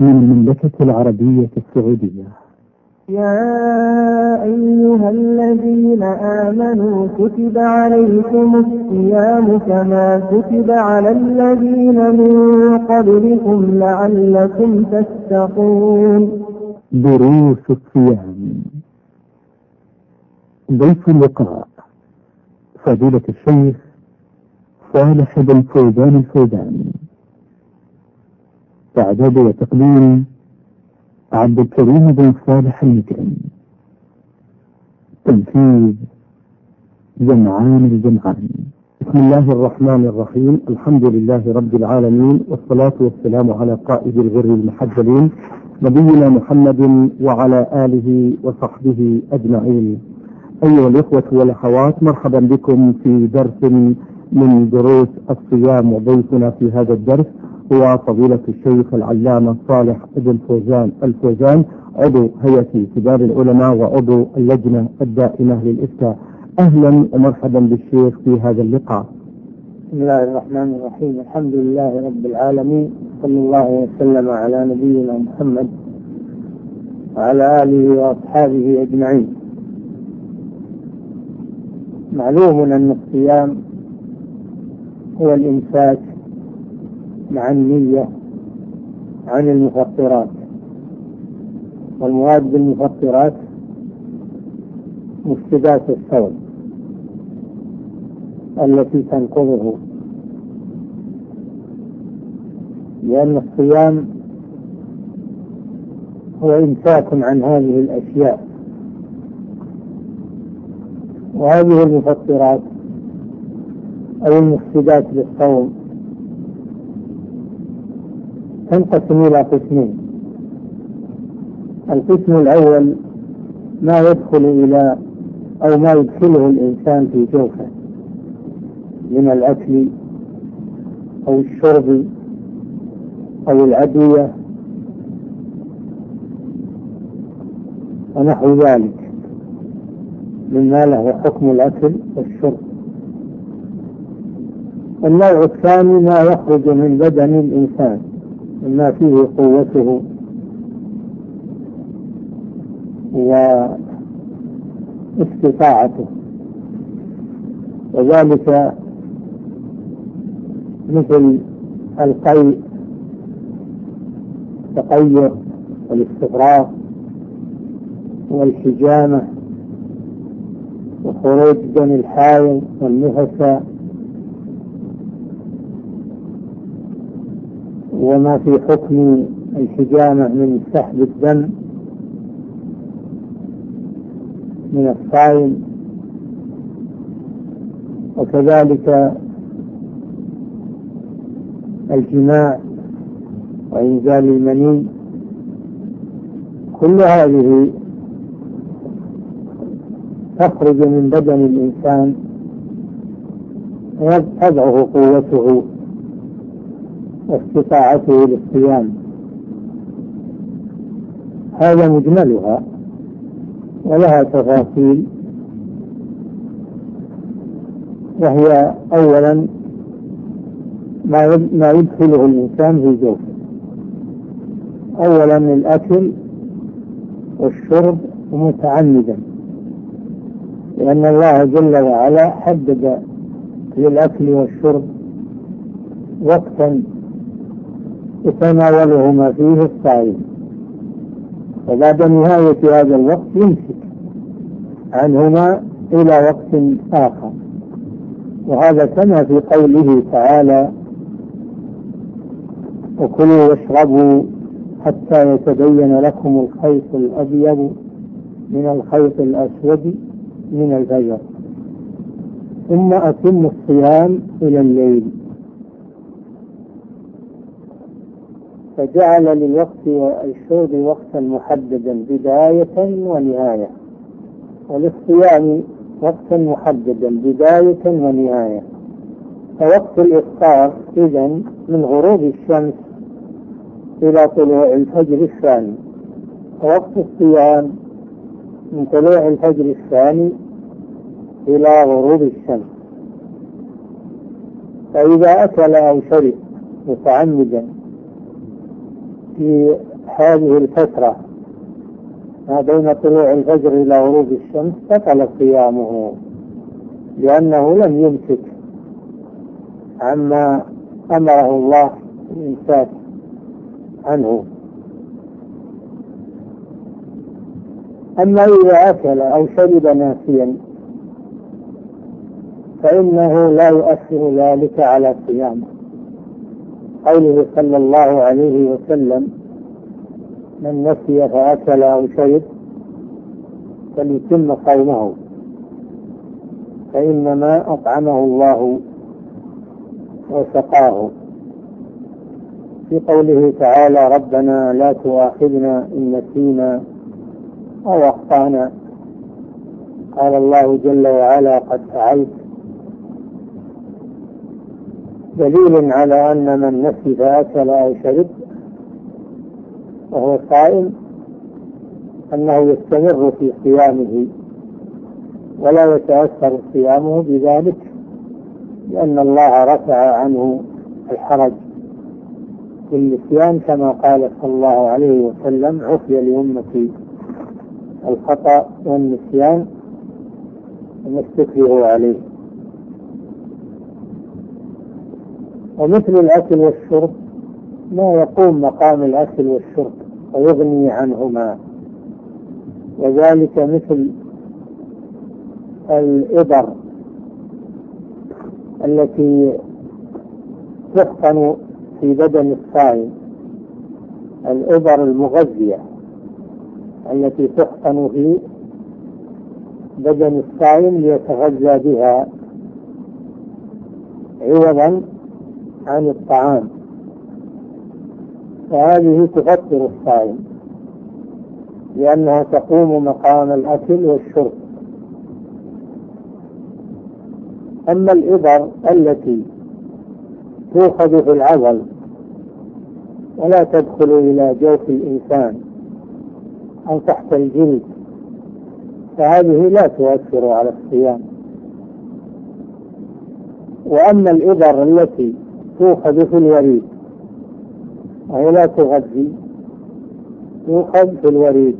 من المملكة العربية السعودية. يا أيها الذين آمنوا كتب عليكم الصيام كما كتب على الذين من قبلكم لعلكم تتقون. دروس الصيام. ضيف اللقاء فضيلة الشيخ صالح بن فوزان الفوزان. إعداد وتقديم عبد الكريم بن صالح المكرم. تنفيذ جمعان الجمعان. بسم الله الرحمن الرحيم. الحمد لله رب العالمين، والصلاة والسلام على قائد الغر المحجلين نبينا محمد وعلى آله وصحبه أجمعين. أيها الإخوة والأخوات، مرحبا بكم في درس من دروس الصيام، وضيفنا في هذا الدرس هو فضيلة الشيخ العلامة صالح بن فوزان الفوزان، عضو هيئة كبار العلماء وعضو اللجنة الدائمة للإفتاء. أهلا ومرحبا بالشيخ في هذا اللقاء. بسم الله الرحمن الرحيم. الحمد لله رب العالمين، صلى الله وسلم على نبينا محمد وعلى آله وأصحابه أجمعين. معلوم أن الصيام هو الإمساك مع النية عن المفطرات، والمراد بالمفطرات مفسدات الصوم التي تنقضه، لأن الصيام هو إمساك عن هذه الأشياء، وهذه المفطرات أو المفسدات للصوم تنقسم إلى قسمين. القسم الأول ما يدخل إلى أو ما يدخله الإنسان في جوفه من الأكل أو الشرب أو الأدوية ونحو ذلك مما له حكم الأكل والشرب. النوع الثاني ما يخرج من بدن الإنسان مما فيه قوته واستطاعته، وذلك مثل القيء، التقيؤ والاستفراغ والحجامة وخروج دم الحائض والنفساء، وما في حكم الحجامة من سحب الدم من الصائم، وكذلك الجماع وإنزال المني. كل هذه تخرج من بدن الإنسان وتضعف قوته واستطاعته للصيام. هذا مجملها، ولها تفاصيل، وهي أولا ما يدخله الإنسان في جوفه. أولا الأكل والشرب متعمدا، لأن الله جل وعلا حدد للأكل والشرب وقتا يتناولهما فيه الصائم، وبعد نهاية هذا الوقت يمسك عنهما إلى وقت آخر. وهذا كما في قوله تعالى: وكلوا واشربوا حتى يتبين لكم الخيط الأبيض من الخيط الأسود من الفجر ثم أتموا الصيام إلى الليل. فجعل للوقت والشرب وقتا محددا بداية ونهاية، وللصيام وقتا محددا بداية ونهاية. فوقت الإفطار إذن من غروب الشمس إلى طلوع الفجر الثاني، ووقت الصيام من طلوع الفجر الثاني إلى غروب الشمس. فإذا أكل أو شرب متعمدا في هذه الفترة ما بين طلوع الفجر إلى غروب الشمس بطل صيامه، لأنه لم يمسك عما أمره الله الإمساك عنه. أما إذا أكل أو شرب ناسيا فإنه لا يؤثر ذلك على صيامه، قوله صلى الله عليه وسلم: من نسي فأكل أو شرب فليتم صومه فإنما أطعمه الله وسقاه. في قوله تعالى: ربنا لا تؤاخذنا إن نسينا أو أخطأنا، قال الله جل وعلا: قد فعلت، دليل على أن من نسي فأكل أو شرب وهو صائم أنه يستمر في صيامه ولا يتأثر صيامه بذلك، لأن الله رفع عنه الحرج في النسيان، كما قال صلى الله عليه وسلم: عفي لأمتي الخطأ والنسيان وما استكرهوا عليه. ومثل الأكل والشرب ما يقوم مقام الأكل والشرب ويغني عنهما، وذلك مثل الإبر التي تحقن في بدن الصائم، الإبر المغذية التي تحقن في بدن الصائم ليتغذى بها عوضا عن الطعام، فهذه تفطر الصائم لأنها تقوم مقام الأكل والشرب. أما الإبر التي تؤخذ في العضل ولا تدخل إلى جوف الإنسان أو تحت الجلد فهذه لا تؤثر على الصيام. وأما الإبر التي تؤخذ في الوريد وهي لا تغذي، تؤخذ في الوريد،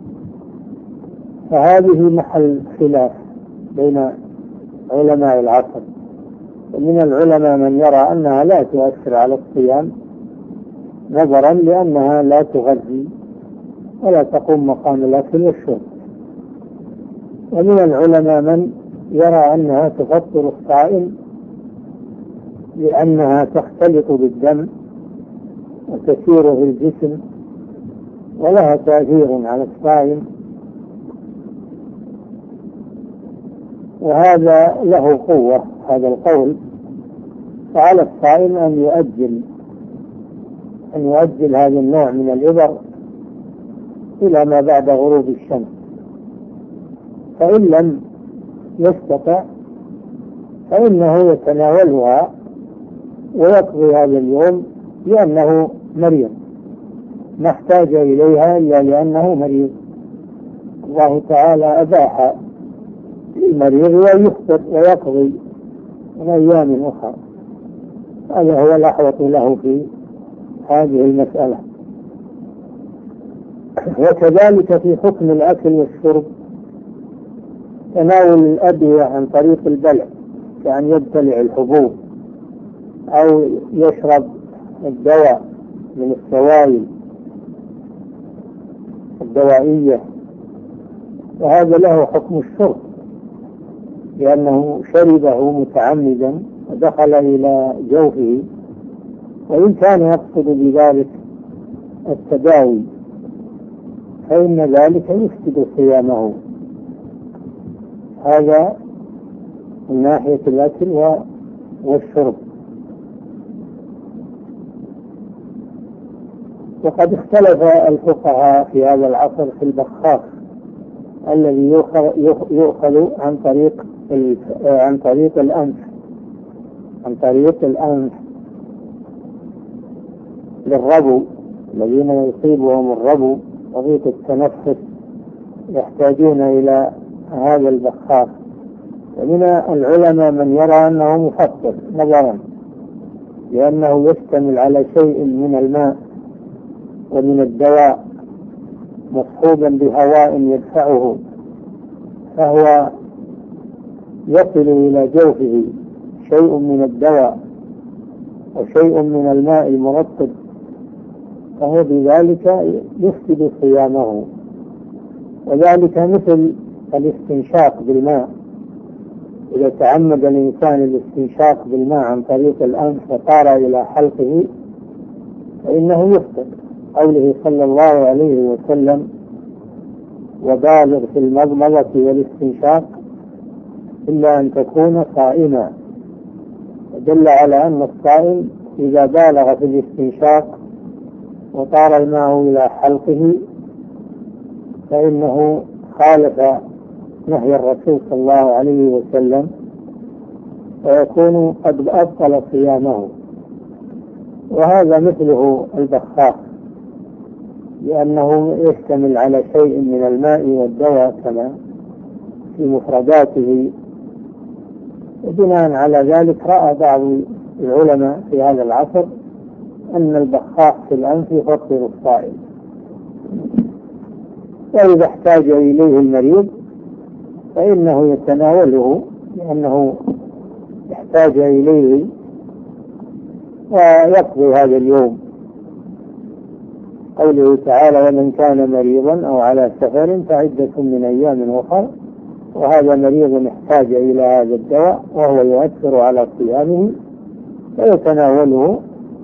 فهذه محل خلاف بين علماء العصر، ومن العلماء من يرى أنها لا تؤثر على الصيام نظرا لأنها لا تغذي ولا تقوم مقام الأكل والشرب، ومن العلماء من يرى أنها تفطر الصائم لأنها تختلط بالدم وتسير في الجسم ولها تأثير على الصائم، وهذا له قوة هذا القول، فعلى الصائم أن يؤجل هذا النوع من الإبر إلى ما بعد غروب الشمس، فإن لم يستطع فإنه يتناولها ويقضي هذا اليوم لأنه مريض، ما احتاج إليها إلا لأنه مريض. الله تعالى أباح للمريض ويفطر ويقضي من أيام أخرى، هذا هو الأحوط له في هذه المسألة. وكذلك في حكم الأكل والشرب تناول الأدوية عن طريق البلع، كأن يبتلع الحبوب أو يشرب الدواء من السوائل الدوائية، وهذا له حكم الشرب لأنه شربه متعمدا ودخل إلى جوفه، وإن كان يقصد بذلك التداوي فإن ذلك يفسد صيامه. هذا من ناحية الأكل والشرب. وقد اختلف الفقهاء في هذا العصر في البخاخ الذي يؤخذ عن طريق الأنف للربو، الذين يصيبهم الربو وضيق التنفس يحتاجون إلى هذا البخاخ. ومن العلماء من يرى أنه مفطر نظرا لأنه يشتمل على شيء من الماء ومن الدواء مصحوبا بهواء يدفعه، فهو يصل إلى جوفه شيء من الدواء وشيء من الماء المرطب، فهو بذلك يفسد صيامه. وذلك مثل الاستنشاق بالماء، إذا تعمد الإنسان الاستنشاق بالماء عن طريق الأنف وطار إلى حلقه فإنه يفطر، قوله صلى الله عليه وسلم: وبالغ في المضمضة والاستنشاق إلا أن تكون صائما، دل على أن الصائم إذا بالغ في الاستنشاق وطار الماء إلى حلقه فإنه خالف نهي الرسول صلى الله عليه وسلم ويكون قد أبطل صيامه. وهذا مثله البخاخ، لأنه يشتمل على شيء من الماء والدواء كما في مفرداته. وبناء على ذلك رأى بعض العلماء في هذا العصر أن البخاخ في الأنف يفطر الصائم، وإذا احتاج إليه المريض فإنه يتناوله لأنه يحتاج إليه ويقضي هذا اليوم. قوله تعالى: ومن كان مريضا أو على سفر فعدة من أيام أخر، وهذا مريض احتاج إلى هذا الدواء وهو يؤثر على صيامه فيتناوله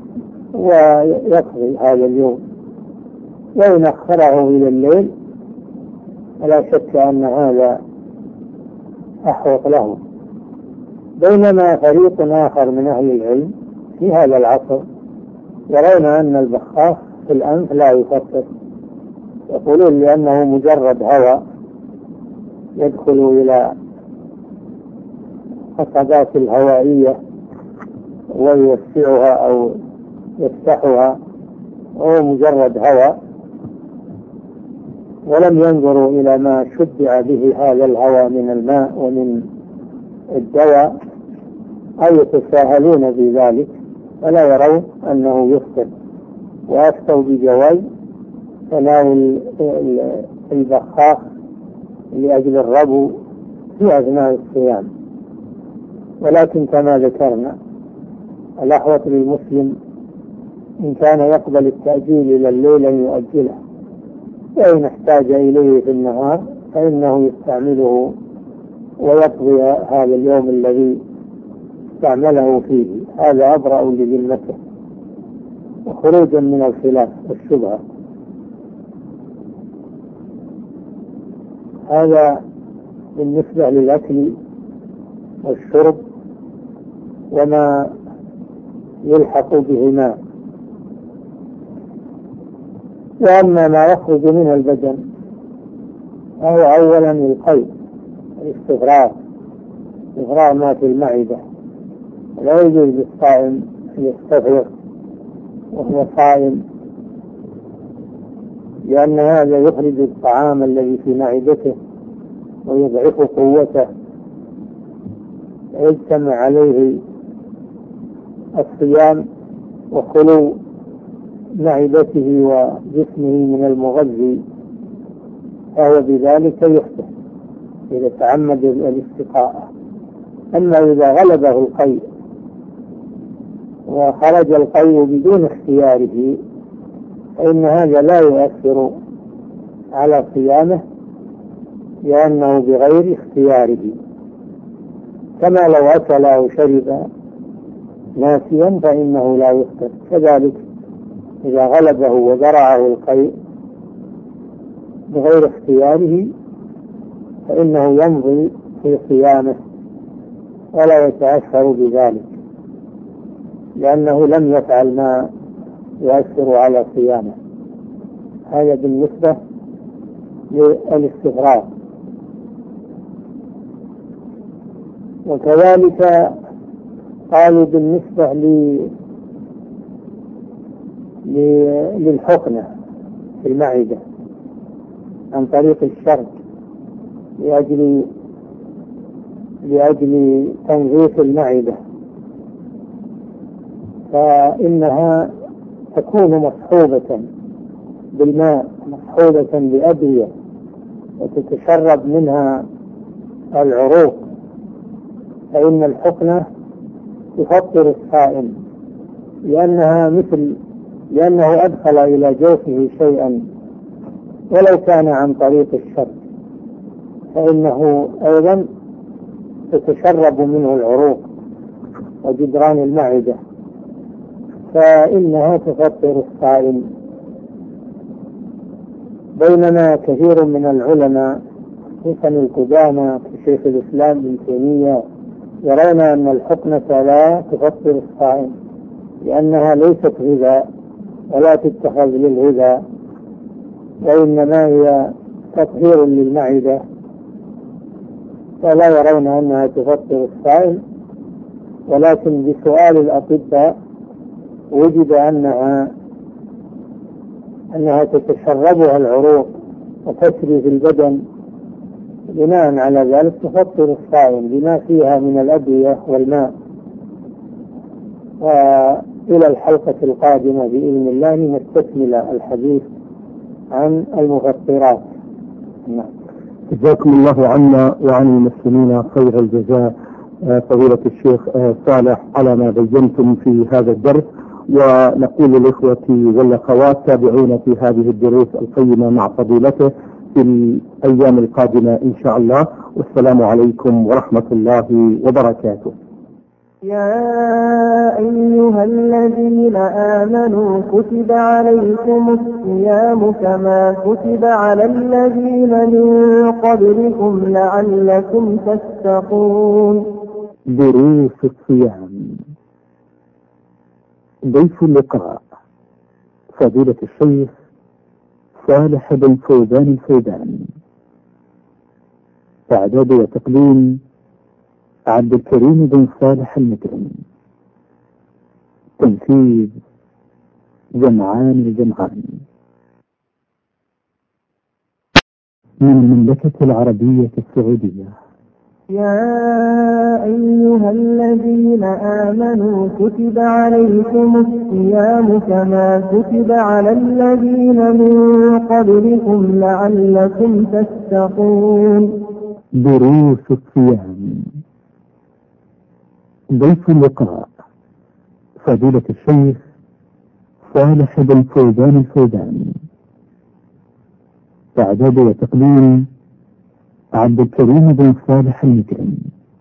ويقضي هذا اليوم. وإن أخره إلى الليل فلا شك أن هذا أحوط له. بينما فريق آخر من أهل العلم في هذا العصر يرون أن البخاخ في الأنف لا يفطر، يقولون لأنه مجرد هواء يدخل إلى القصبات الهوائية ويوسعها أو يفتحها، وهو مجرد هواء، ولم ينظروا إلى ما شبع به هذا الهواء من الماء ومن الدواء أو يتساهلون بذلك فلا يرون أنه يفطر، ويفتوا بجواز تناول البخاخ لأجل الربو في أثناء الصيام. ولكن كما ذكرنا الأحوط للمسلم إن كان يقبل التأجيل إلى الليل أن يؤجله، وإن احتاج إليه في النهار فإنه يستعمله ويقضي هذا اليوم الذي استعمله فيه. هذا أبرأ لذمته وخروجا من الخلاف والشبهة. هذا بالنسبة للأكل والشرب وما يلحق بهما. وأما ما يخرج من البدن فهو أولا القيء، الاستفراغ، استفراغ ما في المعدة. لا يجوز للصائم أن يستفرغ وهو صائم، لأن هذا يخرج الطعام الذي في معدته ويضعف قوته، يجتمع عليه الصيام وخلو معدته وجسمه من المغذي، فهو بذلك يخطئ إذا تعمد الاستقاء. أما إذا غلبه القيء وخرج القيء بدون اختياره فإن هذا لا يؤثر على صيامه لأنه بغير اختياره، كما لو أكل أو شرب ناسيا فإنه لا يفطر. كذلك إذا غلبه وذرعه القيء بغير اختياره فإنه يمضي في صيامه ولا يتأثر بذلك، لأنه لم يفعل ما يؤثر على صيامه. هذا بالنسبة للاستفراغ. وكذلك قالوا بالنسبة للحقنة في المعدة عن طريق الشرب لأجل تنظيف المعدة، فإنها تكون مصحوبة بالماء مصحوبة بأدوية وتتشرب منها العروق فإن الحقنة تفطر الصائم، لأنه أدخل إلى جوفه شيئا ولو كان عن طريق الشرب، فإنه أيضا تتشرب منه العروق وجدران المعدة، فإنها تفطر الصائم. بينما كثير من العلماء خصوصا القدامى كشيخ الإسلام ابن تيمية يرون أن الحقنة لا تفطر الصائم، لأنها ليست غذاء ولا تتخذ للغذاء، وإنما هي تطهير للمعدة، فلا يرون أنها تفطر الصائم. ولكن بسؤال الأطباء وجد أنها تتشربها العروق وتسري في البدن، بناء على ذلك تفطر الصائم بما فيها من الأدوية والماء. وإلى الحلقة القادمة بإذن الله نستكمل الحديث عن المفطرات. جزاكم الله عنا وعن المسلمين خير الجزاء فضيلة الشيخ صالح على ما بينتم في هذا الدرس، ونقول للإخوة والأخوات تابعونا في هذه الدروس القيمة مع فضيلته في الأيام القادمة إن شاء الله، والسلام عليكم ورحمة الله وبركاته. يا أيها الذين آمنوا كتب عليكم الصيام كما كتب على الذين من قبلكم لعلكم تتقون. دروس الصيام. ضيف اللقاء فضيلة الشيخ صالح بن فوزان الفوزان. إعداد وتقديم عبد الكريم بن صالح المكرم. تنفيذ جمعان الجمعان. من المملكة العربية السعودية. يا أيها الذين آمنوا كتب عليكم الصيام كما كتب على الذين من قبلكم لعلكم تتقون. دروس الصيام. ضيف اللقاء فضيلة الشيخ صالح بن فوزان الفوزان. إعداد وتقديم عبد الكريم بن صالح المكرم.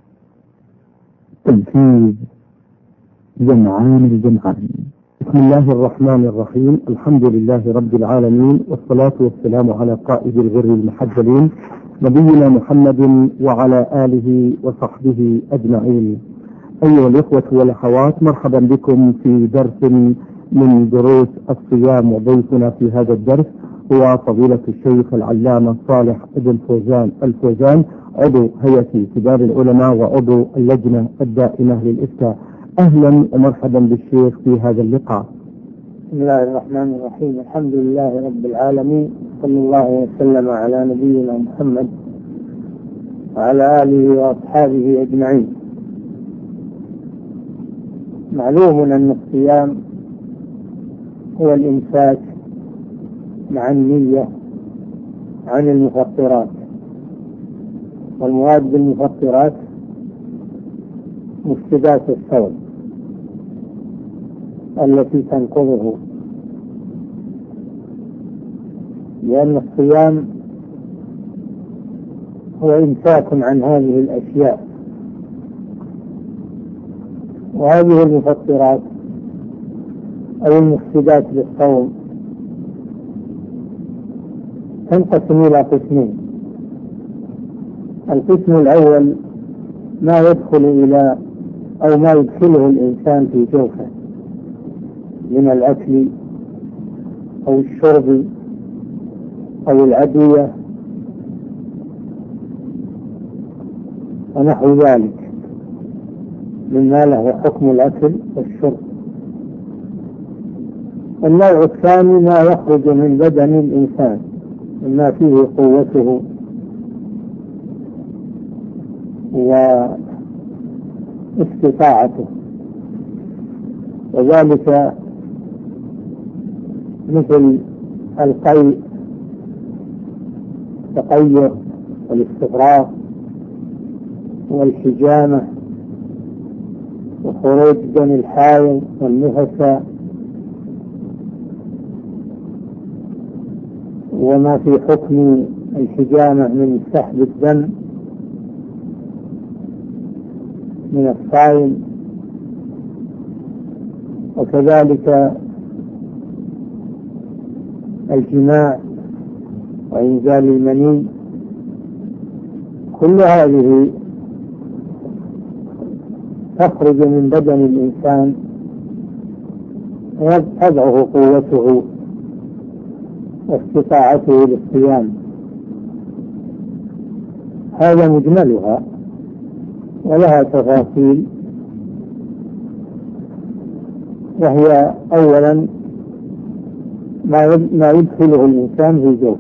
تنفيذ جمعان الجمعان. بسم الله الرحمن الرحيم. الحمد لله رب العالمين، والصلاة والسلام على قائد الغر المحجلين نبينا محمد وعلى آله وصحبه أجمعين. أيها الإخوة والأخوات، مرحبا بكم في درس من دروس الصيام، وضيفنا في هذا الدرس هو فضيلة الشيخ العلامة صالح بن فوزان الفوزان، عضو هيئة كبار العلماء وعضو اللجنة الدائمة للإفتاء. أهلا ومرحبا بالشيخ في هذا اللقاء. بسم الله الرحمن الرحيم. الحمد لله رب العالمين، صلى الله وسلم على نبينا محمد وعلى آله وأصحابه أجمعين. معلوم أن الصيام هو الإمساك مع النية عن المفطرات، والمراد بالمفطرات مفسدات الصوم التي تنقضه، لأن الصيام هو إمساك عن هذه الأشياء، وهذه المفطرات أو المفسدات للصوم تنقسم إلى قسمين. القسم الأول ما يدخل إلى أو ما يدخله الإنسان في جوفه من الأكل أو الشرب أو الأدوية ونحو ذلك مما له حكم الأكل والشرب. النوع الثاني ما يخرج من بدن الإنسان مما فيه قوته واستطاعته، وذلك مثل القيء، التقيؤ والاستفراغ والحجامة وخروج دم الحائض والنفساء، وما في حكم الحجامة من سحب الدم من الصائم، وكذلك الجماع وإنزال المني. كل هذه تخرج من بدن الإنسان وتضعف قوته واستطاعته للصيام. هذا مجملها، ولها تفاصيل، وهي أولا ما يدخله الإنسان في جوفه.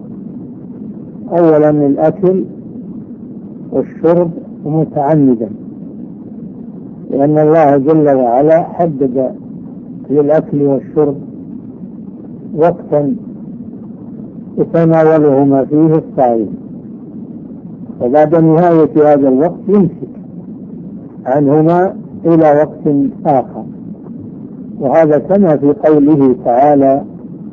أولا الأكل والشرب متعمدا، لأن الله جل وعلا حدد للأكل والشرب وقتا يتناولهما فيه الصائم، وبعد نهاية هذا الوقت يمسك عنهما إلى وقت آخر. وهذا كما في قوله تعالى: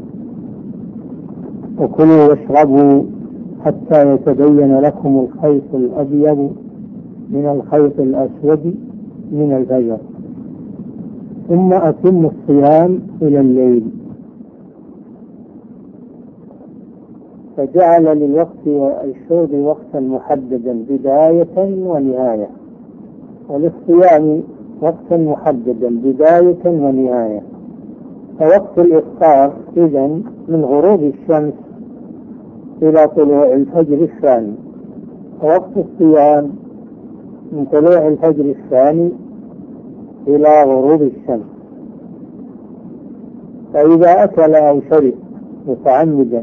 وكلوا واشربوا حتى يتبين لكم الخيط الأبيض من الخيط الأسود من الفجر ثم أتموا الصيام إلى الليل. فجعل للوقت والشرب وقتا محددا بداية ونهاية، وللصيام وقتا محددا بداية ونهاية. فوقت الإفطار إذن من غروب الشمس إلى طلوع الفجر الثاني، ووقت الصيام من طلوع الفجر الثاني إلى غروب الشمس. فإذا أكل أو شرب متعمدا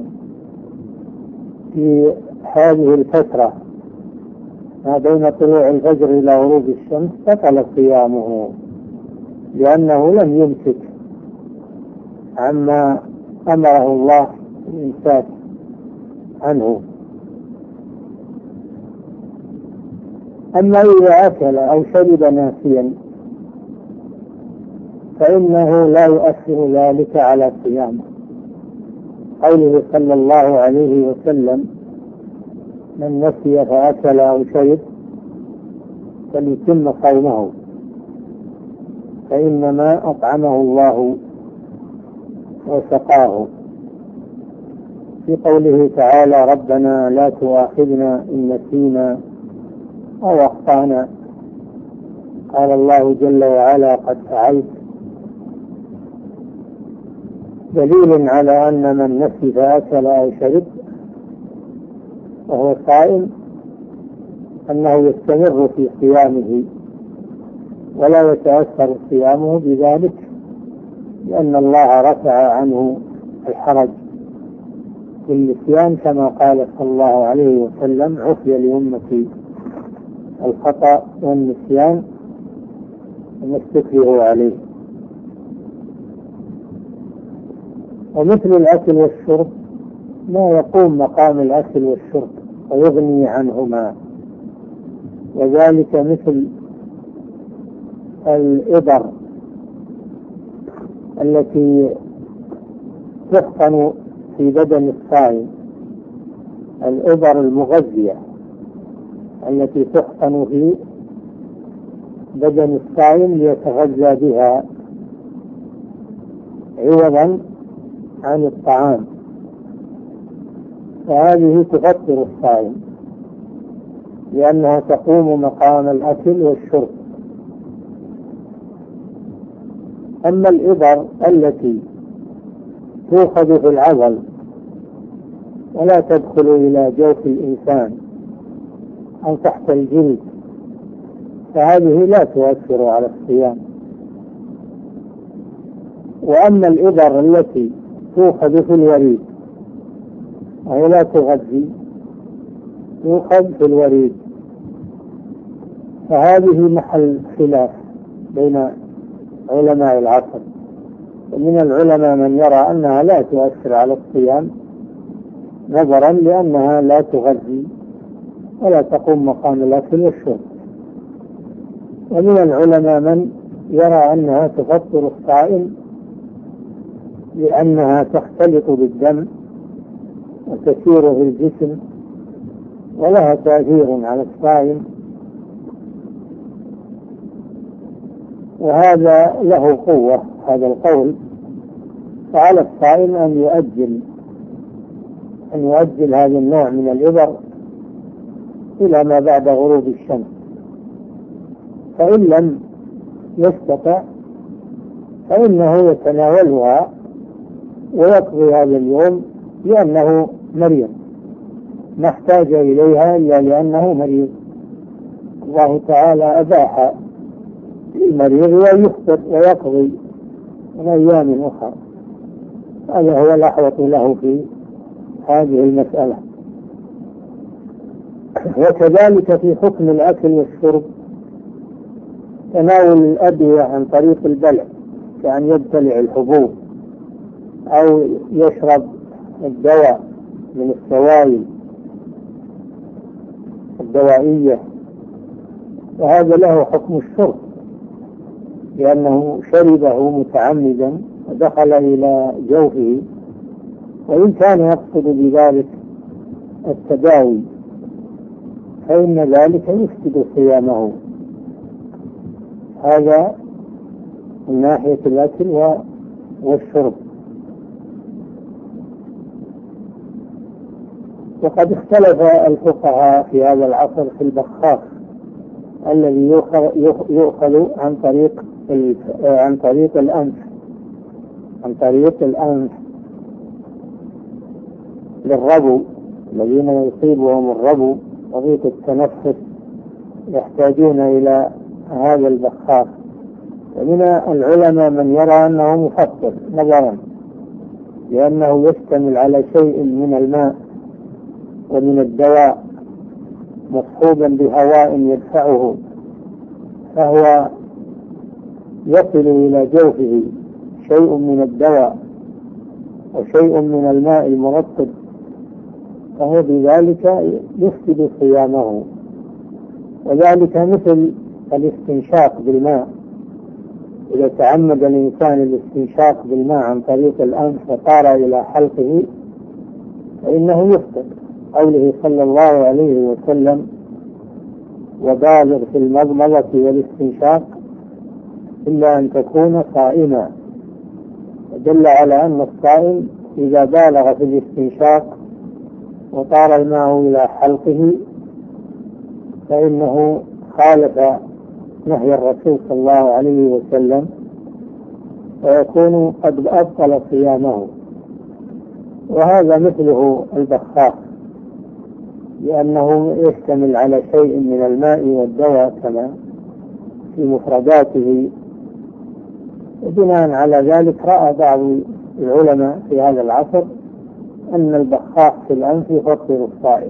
في هذه الفترة ما بين طلوع الفجر إلى غروب الشمس بطل صيامه، لأنه لم يمسك عما أمره الله الإمساك عنه. أما إذا أكل أو شرب ناسيا فإنه لا يؤثر ذلك على صيامه. قوله صلى الله عليه وسلم: من نسي فأكل أو شرب فليتم صومه فإنما أطعمه الله وسقاه. في قوله تعالى: ربنا لا تؤاخذنا إن نسينا أو أخطأنا، قال الله جل وعلا: قد فعلت، دليل على أن من نسي فأكل أو شرب وهو صائم أنه يستمر في صيامه ولا يتأثر صيامه بذلك، لأن الله رفع عنه الحرج بالنسيان، كما قال صلى الله عليه وسلم: عفي لأمتي الخطأ والنسيان وما استكرهوا عليه. ومثل الأكل والشرب ما يقوم مقام الأكل والشرب ويغني عنهما، وذلك مثل الإبر التي تحقن في بدن الصائم، الإبر المغذية التي تحقن في بدن الصائم ليتغذى بها عوضا عن الطعام، فهذه تفطر الصائم لأنها تقوم مقام الأكل والشرب. أما الإبر التي تؤخذ في العضل ولا تدخل إلى جوف الإنسان أو تحت الجلد فهذه لا تؤثر على الصيام. وأما الإبر التي تؤخذ في الوريد وهي لا تغذي، تؤخذ في الوريد، فهذه محل خلاف بين علماء العصر، ومن العلماء من يرى أنها لا تؤثر على الصيام نظرا لأنها لا تغذي ولا تقوم مقام الأكل والشرب. ومن العلماء من يرى أنها تفطر الصائم لأنها تختلط بالدم وتسير في الجسم ولها تأثير على الصائم، وهذا له قوة هذا القول. فعلى الصائم أن يؤجل هذا النوع من الإبر إلى ما بعد غروب الشمس، فإن لم يستطع فإنه يتناولها ويقضي هذا اليوم لأنه مريض، ما احتاج إليها إلا لأنه مريض. الله تعالى أباح للمريض ويفطر ويقضي من أيام أخرى، هذا هو الأحوط له في هذه المسألة. وكذلك في حكم الأكل والشرب تناول الأدوية عن طريق البلع، كأن يبتلع الحبوب أو يشرب الدواء من السوائل الدوائية، وهذا له حكم الشرب لأنه شربه متعمدا ودخل إلى جوفه، وإن كان يقصد بذلك التداوي فإن ذلك يفسد صيامه. هذا من ناحية الأكل والشرب. وقد اختلف الفقهاء في هذا العصر في البخاخ الذي يؤخذ عن طريق الأنف للربو، الذين يصيبهم الربو وضيق التنفس يحتاجون إلى هذا البخاخ. ومن العلماء من يرى أنه مفطر نظرا لأنه يشتمل على شيء من الماء ومن الدواء مصحوبا بهواء يدفعه، فهو يصل إلى جوفه شيء من الدواء وشيء من الماء المرطب، فهو بذلك يفسد صيامه. وذلك مثل الاستنشاق بالماء، إذا تعمد الإنسان الاستنشاق بالماء عن طريق الأنف وطار إلى حلقه فإنه يفطر، قوله صلى الله عليه وسلم: وبالغ في المضمضة والاستنشاق إلا أن تكون صائما، دل على أن الصائم إذا بالغ في الاستنشاق وطار الماء إلى حلقه فإنه خالف نهي الرسول صلى الله عليه وسلم ويكون قد أبطل صيامه. وهذا مثله البخاخ لأنه يشتمل على شيء من الماء والدواء كما في مفرداته. وبناء على ذلك رأى بعض العلماء في هذا العصر أن البخاخ في الأنف يفطر الصائم،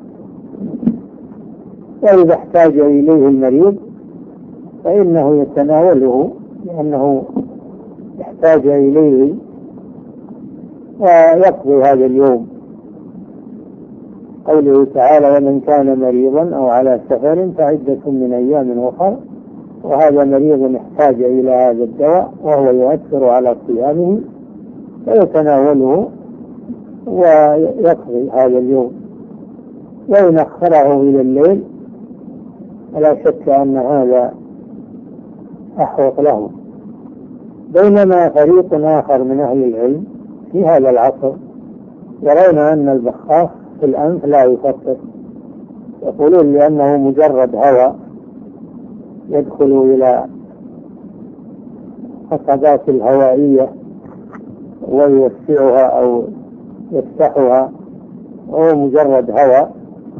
وإذا احتاج إليه المريض فإنه يتناوله لأنه يحتاج إليه ويقضي هذا اليوم. قوله تعالى: ومن كان مريضا أو على سفر فعدة من أيام أخر، وهذا مريض احتاج إلى هذا الدواء وهو يؤثر على صيامه فيتناوله ويقضي هذا اليوم. وإن أخره إلى الليل فلا شك أن هذا أحوط له. بينما فريق آخر من أهل العلم في هذا العصر يرون أن البخاخ في الأنف لا يفطر، يقولون لأنه مجرد هواء يدخل إلى القصبات الهوائية ويوسعها أو يفتحها، وهو مجرد هواء،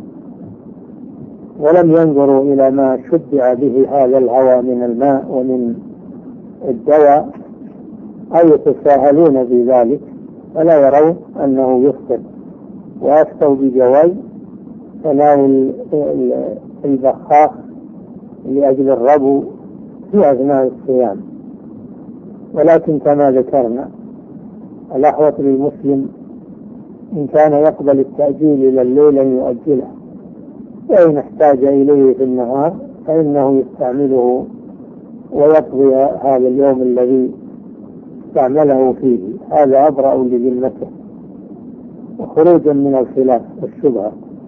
ولم ينظروا إلى ما شبع به هذا الهواء من الماء ومن الدواء أو يتساهلون في ذلك فلا يرون أنه يفطر، وأفتوا بجواز تناول البخاخ لأجل الربو في أثناء الصيام. ولكن كما ذكرنا الأحوط للمسلم إن كان يقبل التأجيل إلى الليل أن يؤجله، وإن احتاج إليه في النهار فإنه يستعمله ويقضي هذا اليوم الذي استعمله فيه. هذا أبرأ لذمته وخروجا من الخلاف والشبهة.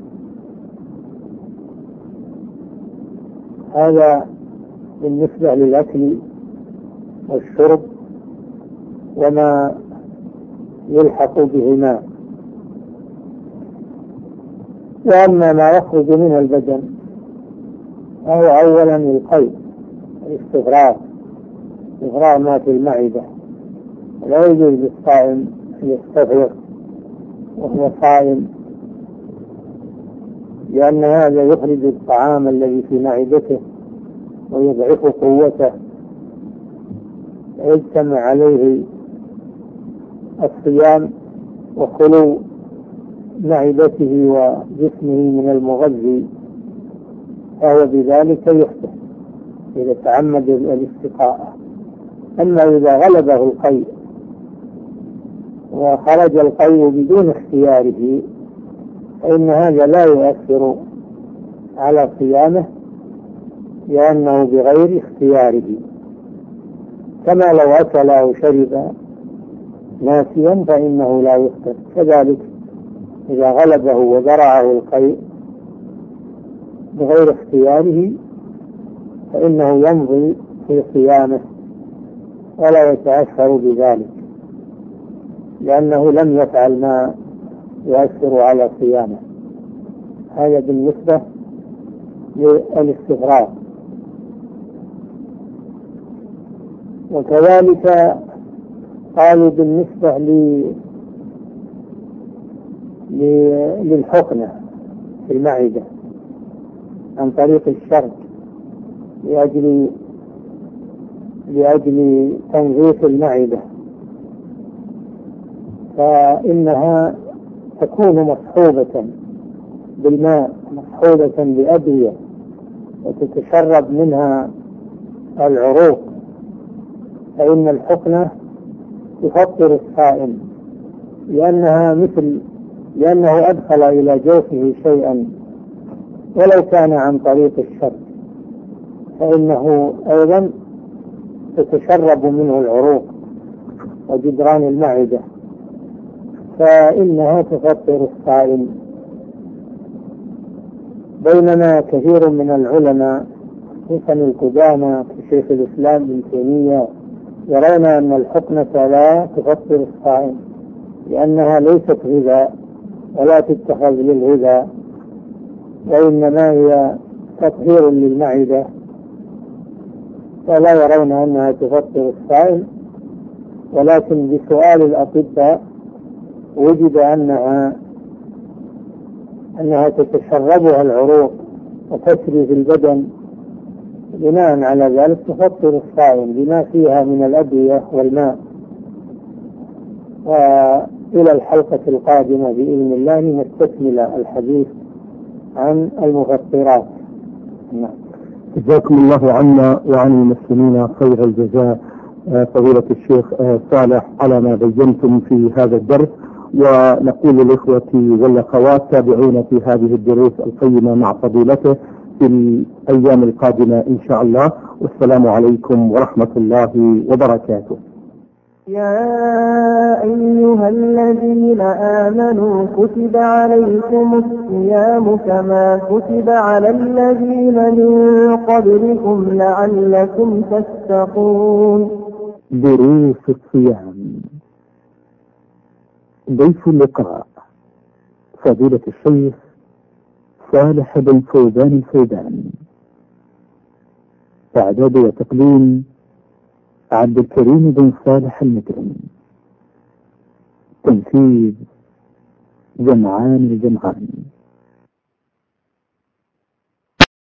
هذا بالنسبة للأكل والشرب وما يلحق بهما. وأما ما يخرج من البدن فهو أولا القيء، الاستفراغ ما في المعدة. لا يجوز للصائم أن يستفرغ وهو صائم، لأن هذا يخرج الطعام الذي في معدته ويضعف قوته، يجتمع عليه الصيام وخلو معدته وجسمه من المغذي، فهو بذلك يخطئ إذا تعمد الاستقاء. أما إذا غلبه القيء وخرج القيء بدون اختياره فإن هذا لا يؤثر على صيامه، لأنه بغير اختياره، كما لو أكل أو شرب ناسيا فإنه لا يفطر. كذلك إذا غلبه وذرعه القيء بغير اختياره فإنه يمضي في صيامه ولا يتأثر بذلك، لأنه لم يفعل ما يؤثر على صيامه. هذا بالنسبة للاستفراغ. وكذلك قالوا بالنسبة للحقنة في المعدة عن طريق الشرب لأجل تنظيف المعدة، فإنها تكون مصحوبة بالماء، مصحوبة بأدوية، وتتشرب منها العروق، فإن الحقنة تفطر الصائم، لأنه أدخل إلى جوفه شيئا ولو كان عن طريق الشرب، فإنه أيضا تتشرب منه العروق وجدران المعدة، فإنها تفطر الصائم. بينما كثير من العلماء خصوصا القدامى كشيخ الإسلام ابن تيمية يرون أن الحقنة لا تفطر الصائم، لأنها ليست غذاء ولا تتخذ للغذاء، وإنما هي تطهير للمعدة، فلا يرون أنها تفطر الصائم. ولكن بسؤال الأطباء وجد أنها تتشربها العروق وتسري في البدن، بناء على ذلك تفطر الصائم بما فيها من الأدوية والماء. وإلى الحلقة القادمة بإذن الله نستكمل الحديث عن المفطرات. جزاكم الله عنا وعن المسلمين خير الجزاء فضيلة الشيخ صالح على ما بينتم في هذا الدرس، ونقول للإخوة والأخوات تابعونا في هذه الدروس القيمة مع فضيلته في الأيام القادمة إن شاء الله. والسلام عليكم ورحمة الله وبركاته. يا أيها الذين آمنوا كتب عليكم الصيام كما كتب على الذين من قبلكم لعلكم تتقون. دروس الصيام. ضيف اللقاء فضيلة الشيخ صالح بن فوزان الفوزان. إعداد وتقديم عبد الكريم بن صالح المكرم. تنفيذ جمعان الجمعان.